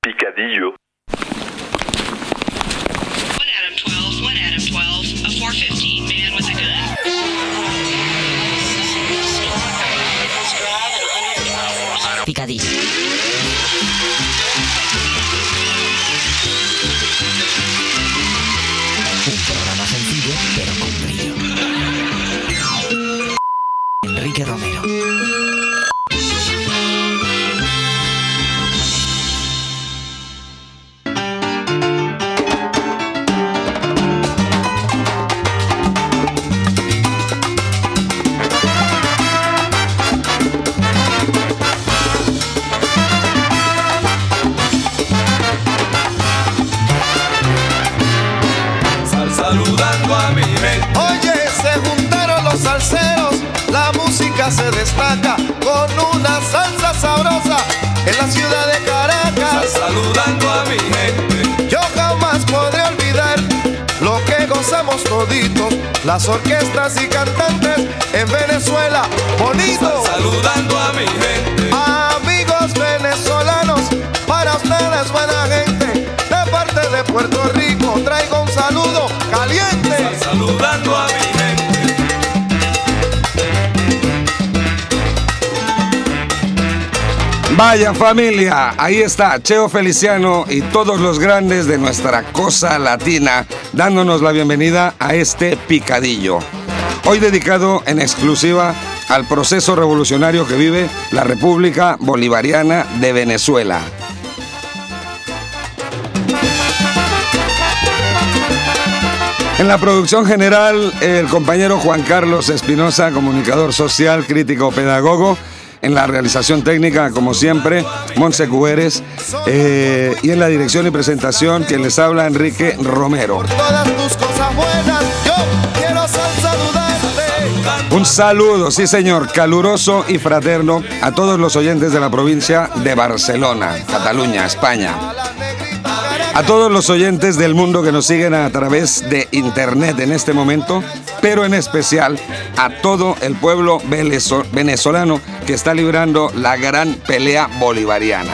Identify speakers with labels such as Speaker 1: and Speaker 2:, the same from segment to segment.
Speaker 1: Picadillo.
Speaker 2: One Adam 12, a 415 man with a gun.
Speaker 3: Picadillo. Un programa sencillo, pero con brillo. Enrique Romero.
Speaker 4: Saludando a mi gente. Oye, se juntaron los salseros, la música se destaca con una salsa sabrosa en la ciudad de Caracas. Saludando a mi gente. Yo jamás podré olvidar lo que gozamos toditos, las orquestas y cantantes en Venezuela, bonito. Saludando a mi gente. Amigos venezolanos, para ustedes buena gente, de parte de Puerto Rico traigo un saludo caliente. Saludando a mi gente.
Speaker 5: Vaya familia, ahí está Cheo Feliciano y todos los grandes de nuestra cosa latina dándonos la bienvenida a este picadillo. Hoy dedicado en exclusiva al proceso revolucionario que vive la República Bolivariana de Venezuela. En la producción general, el compañero Juan Carlos Espinosa, comunicador social, crítico, pedagogo. En la realización técnica, como siempre, Montse Cuberes. Y en la dirección y presentación, quien les habla, Enrique Romero.
Speaker 4: Por todas tus cosas buenas, yo quiero saludarte.
Speaker 5: Un saludo, sí señor, caluroso y fraterno a todos los oyentes de la provincia de Barcelona, Cataluña, España. A todos los oyentes del mundo que nos siguen a través de internet en este momento, pero en especial a todo el pueblo venezolano que está librando la gran pelea bolivariana.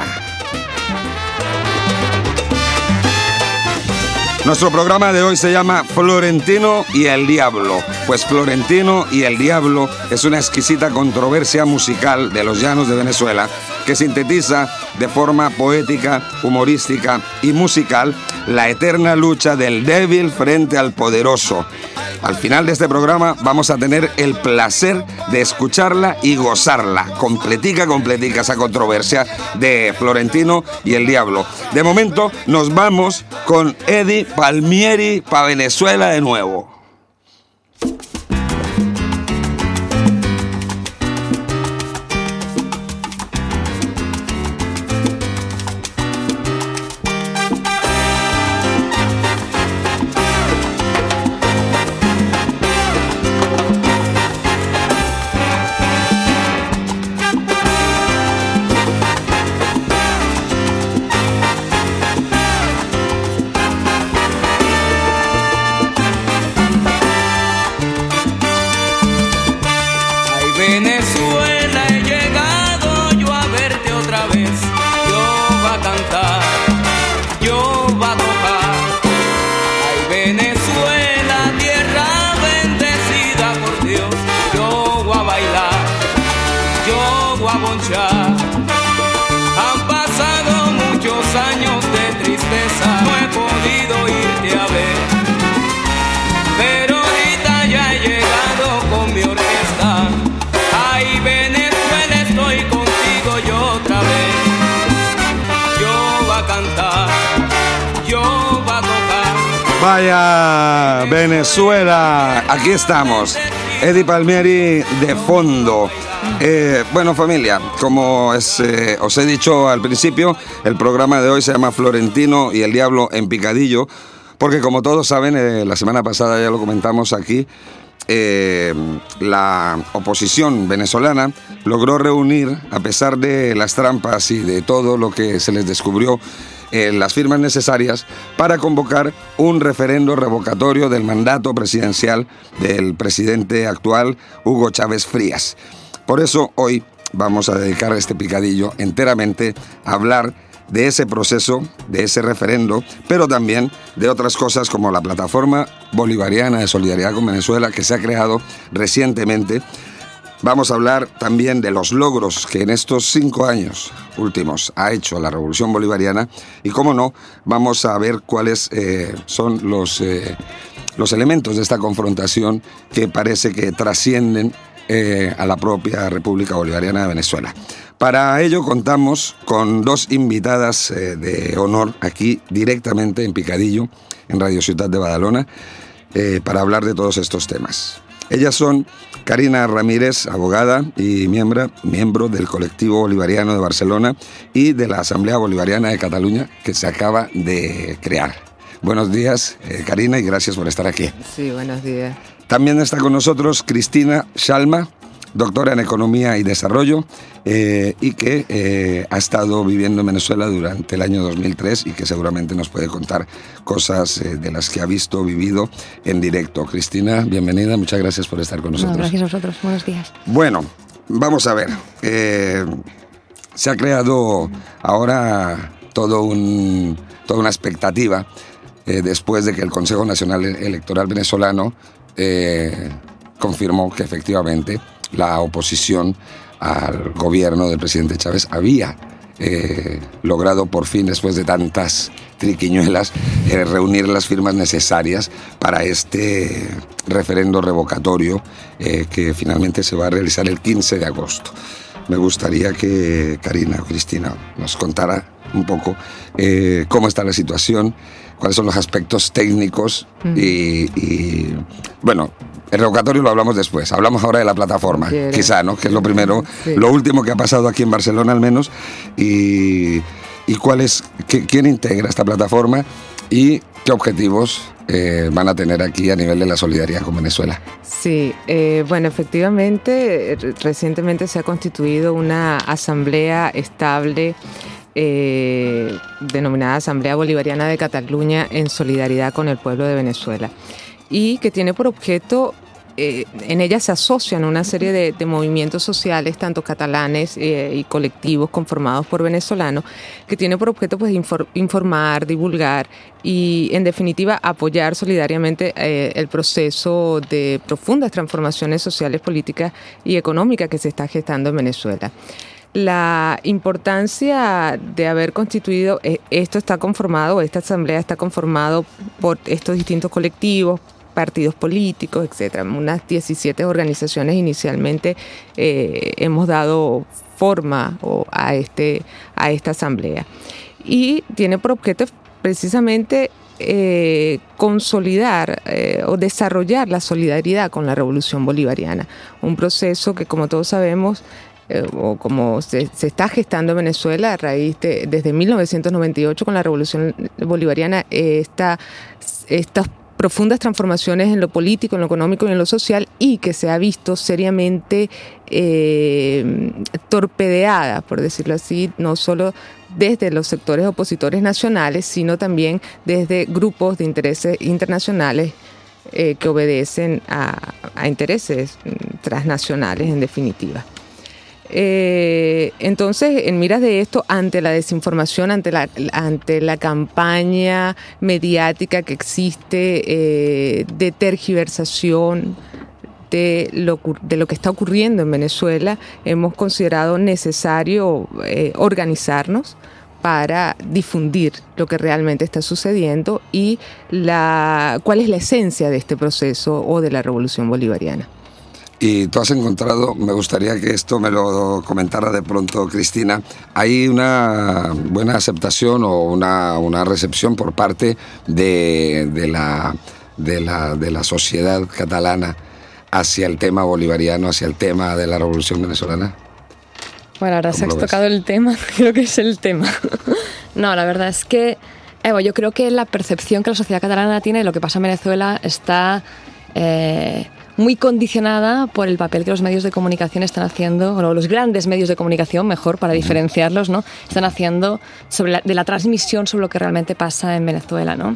Speaker 5: Nuestro programa de hoy se llama Florentino y el Diablo, pues Florentino y el Diablo es una exquisita controversia musical de los llanos de Venezuela que sintetiza de forma poética, humorística y musical la eterna lucha del débil frente al poderoso. Al final de este programa vamos a tener el placer de escucharla y gozarla, completica esa controversia de Florentino y el Diablo. De momento nos vamos con Eddie Palmieri para Venezuela de nuevo.
Speaker 6: Venezuela, he llegado yo a verte otra vez. Yo va a cantar, yo va a tocar. Ay, Venezuela, tierra bendecida por Dios. Yo voy a bailar, yo voy a bonchar. Han pasado muchos años de tristeza, no he podido irte a ver, pero ahorita ya he llegado con mi orquesta. Ay, Venezuela, estoy contigo yo otra vez. Yo voy a cantar, yo voy a tocar.
Speaker 5: Vaya Venezuela, aquí estamos. Eddie Palmieri de fondo. Bueno familia, como os he dicho al principio, el programa de hoy se llama Florentino y el Diablo en Picadillo, porque como todos saben, la semana pasada ya lo comentamos aquí, la oposición venezolana logró reunir, a pesar de las trampas y de todo lo que se les descubrió, las firmas necesarias para convocar un referendo revocatorio del mandato presidencial del presidente actual, Hugo Chávez Frías. Por eso hoy vamos a dedicar este picadillo enteramente a hablar de ese proceso, de ese referendo, pero también de otras cosas como la Plataforma Bolivariana de Solidaridad con Venezuela, que se ha creado recientemente. Vamos a hablar también de los logros que en estos 5 años últimos ha hecho la Revolución Bolivariana y, cómo no, vamos a ver cuáles son los elementos de esta confrontación que parece que trascienden a la propia República Bolivariana de Venezuela. Para ello contamos con 2 invitadas de honor aquí directamente en Picadillo, en Radio Ciutat de Badalona, para hablar de todos estos temas. Ellas son Karina Ramírez, abogada y miembro del Colectivo Bolivariano de Barcelona y de la Asamblea Bolivariana de Cataluña, que se acaba de crear. Buenos días, Karina, y gracias por estar aquí.
Speaker 1: Sí, buenos días.
Speaker 5: También está con nosotros Cristina Shalma, doctora en Economía y Desarrollo, y que ha estado viviendo en Venezuela durante el año 2003 y que seguramente nos puede contar cosas de las que ha visto, vivido en directo. Cristina, bienvenida, muchas gracias por estar con nosotros.
Speaker 7: No, gracias a vosotros, buenos días.
Speaker 5: Bueno, vamos a ver. Se ha creado ahora toda una expectativa después de que el Consejo Nacional Electoral venezolano confirmó que efectivamente la oposición al gobierno del presidente Chávez había logrado por fin, después de tantas triquiñuelas, reunir las firmas necesarias para este referendo revocatorio que finalmente se va a realizar el 15 de agosto. Me gustaría que Karina o Cristina nos contara un poco cómo está la situación, cuáles son los aspectos técnicos y bueno, el revocatorio lo hablamos después. Hablamos ahora de la plataforma, quizá, ¿no? Que es lo primero, sí. Lo último que ha pasado aquí en Barcelona al menos, y quién integra esta plataforma y qué objetivos van a tener aquí a nivel de la solidaridad con Venezuela.
Speaker 1: Sí, bueno, efectivamente, recientemente se ha constituido una asamblea estable denominada Asamblea Bolivariana de Cataluña en solidaridad con el pueblo de Venezuela, y que tiene por objeto, en ella se asocian una serie de movimientos sociales, tanto catalanes y colectivos conformados por venezolanos, que tiene por objeto pues informar, divulgar y en definitiva apoyar solidariamente el proceso de profundas transformaciones sociales, políticas y económicas que se está gestando en Venezuela. La importancia de haber constituido, esta asamblea está conformado por estos distintos colectivos, partidos políticos, etcétera. Unas 17 organizaciones inicialmente hemos dado forma a esta asamblea. Y tiene por objeto precisamente consolidar o desarrollar la solidaridad con la Revolución Bolivariana. Un proceso que, como todos sabemos, o como se está gestando en Venezuela a raíz desde 1998 con la Revolución Bolivariana, estas profundas transformaciones en lo político, en lo económico y en lo social, y que se ha visto seriamente torpedeada, por decirlo así, no solo desde los sectores opositores nacionales, sino también desde grupos de intereses internacionales que obedecen a intereses transnacionales, en definitiva. Entonces, en miras de esto, ante la desinformación, ante la campaña mediática que existe de tergiversación de lo que está ocurriendo en Venezuela, hemos considerado necesario organizarnos para difundir lo que realmente está sucediendo y cuál es la esencia de este proceso o de la Revolución Bolivariana.
Speaker 5: Y tú has encontrado, me gustaría que esto me lo comentara de pronto Cristina, ¿hay una buena aceptación o una recepción por parte de la sociedad catalana hacia el tema bolivariano, hacia el tema de la Revolución venezolana?
Speaker 7: Bueno, ahora se has tocado el tema, creo que es el tema. No, la verdad es que yo creo que la percepción que la sociedad catalana tiene de lo que pasa en Venezuela está muy condicionada por el papel que los medios de comunicación están haciendo, o los grandes medios de comunicación, mejor para diferenciarlos, ¿no? Están haciendo de la transmisión sobre lo que realmente pasa en Venezuela, ¿no?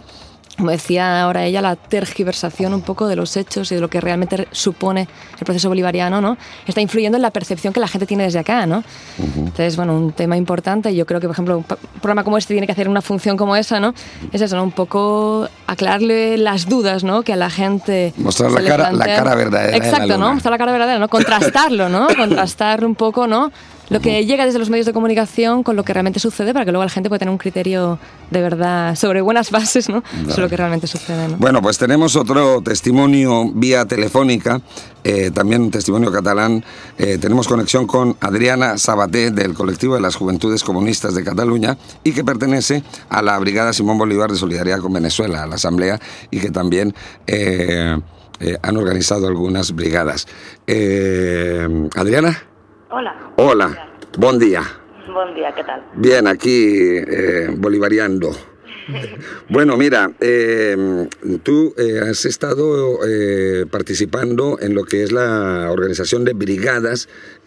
Speaker 7: como decía ahora ella, la tergiversación un poco de los hechos y de lo que realmente supone el proceso bolivariano, ¿no? Está influyendo en la percepción que la gente tiene desde acá, ¿no? Entonces, bueno, un tema importante. Yo creo que, por ejemplo, un programa como este tiene que hacer una función como esa, ¿no? Es eso, ¿no? Un poco aclararle las dudas, ¿no? Que a la gente
Speaker 5: mostrar la cara verdadera.
Speaker 7: Exacto, ¿no? Mostrar la cara verdadera, ¿no? Contrastarlo, ¿no? Contrastar un poco, ¿no? Lo que llega desde los medios de comunicación con lo que realmente sucede, para que luego la gente pueda tener un criterio de verdad sobre buenas bases, ¿no? Sobre lo que realmente sucede, ¿no?
Speaker 5: Bueno, pues tenemos otro testimonio vía telefónica, también un testimonio catalán. Tenemos conexión con Adriana Sabaté, del colectivo de las Juventudes Comunistas de Cataluña, y que pertenece a la Brigada Simón Bolívar de Solidaridad con Venezuela, a la Asamblea, y que también han organizado algunas brigadas. Adriana. Hola, buen día.
Speaker 8: Buen día, ¿qué tal?
Speaker 5: Bien, aquí bolivariando. Bueno, mira, tú has estado participando en lo que es la organización de brigadas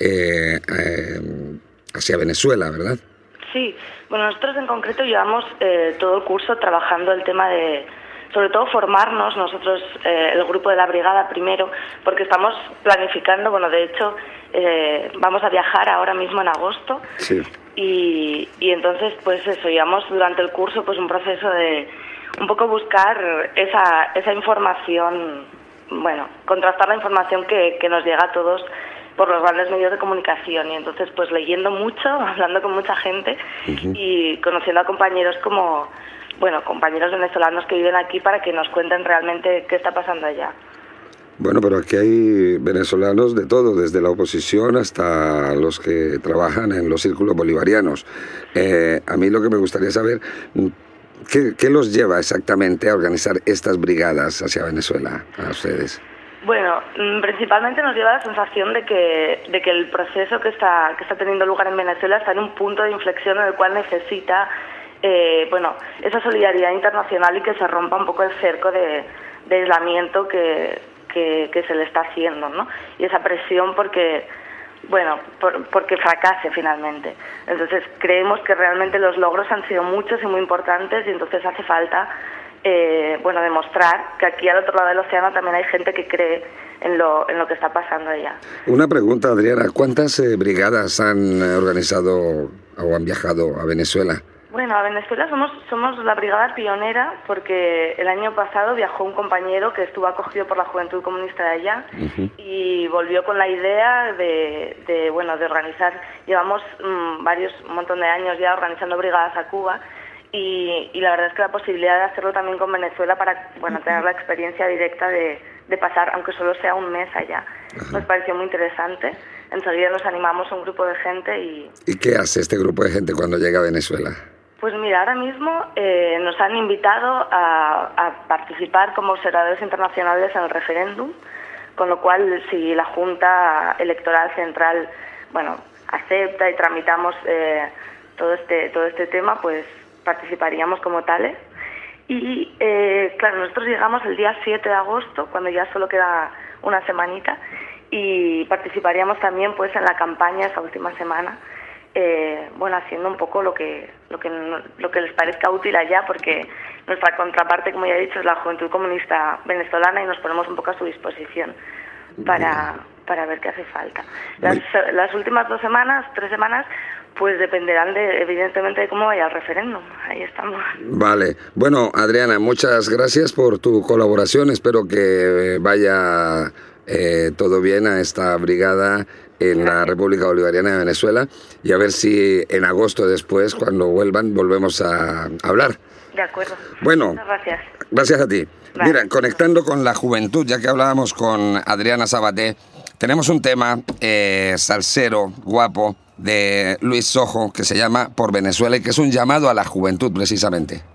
Speaker 5: hacia Venezuela, ¿verdad?
Speaker 8: Sí, bueno, nosotros en concreto llevamos todo el curso trabajando el tema de, sobre todo, formarnos, nosotros, el grupo de la brigada primero, porque estamos planificando, bueno, de hecho, vamos a viajar ahora mismo en agosto.
Speaker 5: Sí.
Speaker 8: Y entonces, pues eso, llevamos durante el curso pues un proceso de un poco buscar esa información, bueno, contrastar la información que nos llega a todos por los grandes medios de comunicación, y entonces pues leyendo mucho, hablando con mucha gente y conociendo a compañeros como, bueno, compañeros venezolanos que viven aquí para que nos cuenten realmente qué está pasando allá.
Speaker 5: Bueno, pero aquí hay venezolanos de todo, desde la oposición hasta los que trabajan en los círculos bolivarianos. A mí lo que me gustaría saber, ¿qué los lleva exactamente a organizar estas brigadas hacia Venezuela, a ustedes?
Speaker 8: Bueno, principalmente nos lleva la sensación de que el proceso que está teniendo lugar en Venezuela está en un punto de inflexión en el cual necesita bueno, esa solidaridad internacional y que se rompa un poco el cerco de aislamiento que se le está haciendo, ¿no? Y esa presión porque fracase finalmente. Entonces creemos que realmente los logros han sido muchos y muy importantes, y entonces hace falta demostrar que aquí al otro lado del océano también hay gente que cree en lo que está pasando allá.
Speaker 5: Una pregunta, Adriana, ¿cuántas brigadas han organizado o han viajado a Venezuela?
Speaker 8: Bueno, a Venezuela somos la brigada pionera, porque el año pasado viajó un compañero que estuvo acogido por la Juventud Comunista de allá y volvió con la idea de organizar. Llevamos un montón de años ya organizando brigadas a Cuba, y la verdad es que la posibilidad de hacerlo también con Venezuela para tener la experiencia directa de pasar, aunque solo sea un mes allá, nos pareció muy interesante. Enseguida nos animamos un grupo de gente y...
Speaker 5: ¿Y qué hace este grupo de gente cuando llega a Venezuela?
Speaker 8: Pues mira, ahora mismo nos han invitado a participar como observadores internacionales en el referéndum, con lo cual si la Junta Electoral Central, acepta y tramitamos todo este tema, pues participaríamos como tales. Y claro, nosotros llegamos el día 7 de agosto, cuando ya solo queda una semanita, y participaríamos también pues en la campaña esa última semana, haciendo un poco lo que les parezca útil allá, porque nuestra contraparte, como ya he dicho, es la Juventud Comunista Venezolana, y nos ponemos un poco a su disposición para ver qué hace falta. Las últimas 3 semanas, pues dependerán evidentemente de cómo vaya el referéndum. Ahí estamos. Vale.
Speaker 5: Bueno, Adriana, muchas gracias por tu colaboración. Espero que vaya todo bien a esta brigada en la República Bolivariana de Venezuela, y a ver si en agosto después, cuando vuelvan, volvemos a hablar.
Speaker 8: De acuerdo.
Speaker 5: Bueno,
Speaker 8: muchas gracias.
Speaker 5: Gracias a ti. Vale. Mira, conectando con la juventud, ya que hablábamos con Adriana Sabaté, tenemos un tema salsero, guapo, de Luis Sojo, que se llama Por Venezuela, y que es un llamado a la juventud precisamente.